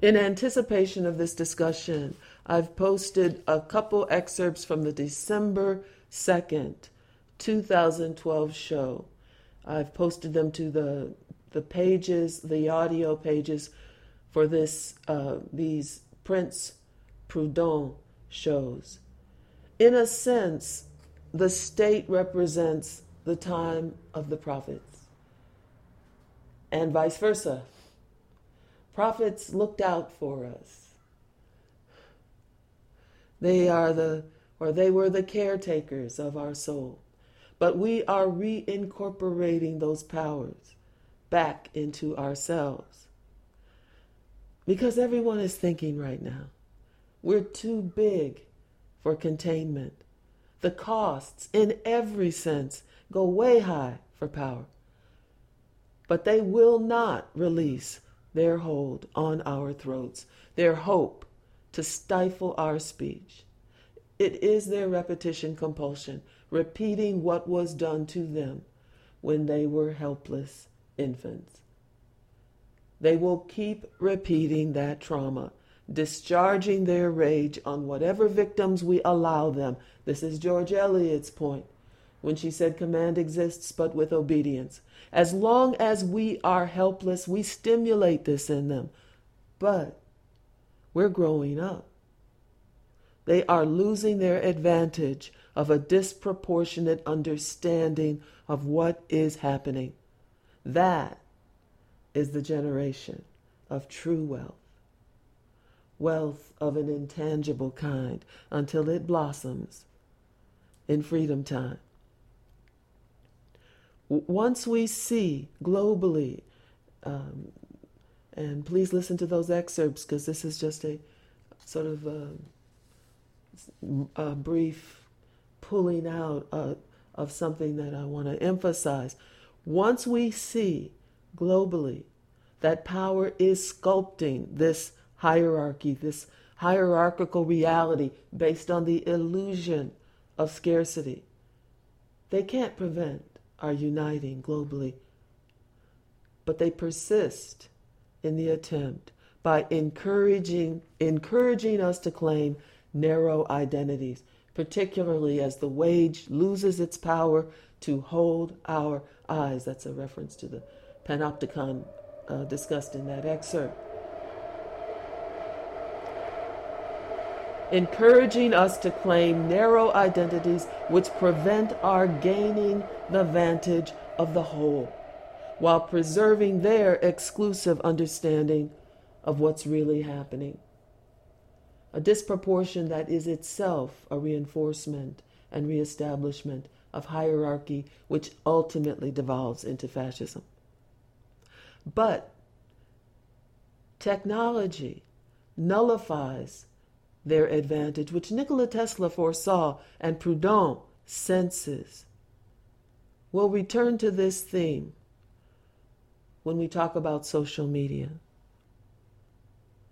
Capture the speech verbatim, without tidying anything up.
In anticipation of this discussion, I've posted a couple excerpts from the December second, two thousand twelve show. I've posted them to the the pages, the audio pages for this uh, these Prince Proudhon shows. In a sense, the state represents the time of the prophets, and vice versa. Prophets looked out for us. They are the, or they were the caretakers of our soul. But we are reincorporating those powers back into ourselves. Because everyone is thinking right now, we're too big for containment. The costs, in every sense, go way high for power. But they will not release their hold on our throats, their hope to stifle our speech. It is their repetition compulsion, repeating what was done to them when they were helpless infants. They will keep repeating that trauma, discharging their rage on whatever victims we allow them. This is George Eliot's point when she said command exists but with obedience. As long as we are helpless, we stimulate this in them. But we're growing up. They are losing their advantage of a disproportionate understanding of what is happening. That is the generation of true wealth. Wealth of an intangible kind until it blossoms in freedom time. Once we see globally, um, and please listen to those excerpts because this is just a sort of a, a brief pulling out uh, of something that I want to emphasize. Once we see globally that power is sculpting this hierarchy, this hierarchical reality based on the illusion of scarcity, they can't prevent our uniting globally, but they persist in the attempt by encouraging encouraging us to claim narrow identities, particularly as the wage loses its power to hold our eyes. That's a reference to the panopticon uh, discussed in that excerpt. Encouraging us to claim narrow identities which prevent our gaining the vantage of the whole, while preserving their exclusive understanding of what's really happening. A disproportion that is itself a reinforcement and reestablishment of hierarchy, which ultimately devolves into fascism. But technology nullifies their advantage, which Nikola Tesla foresaw and Proudhon senses. We'll return to this theme when we talk about social media.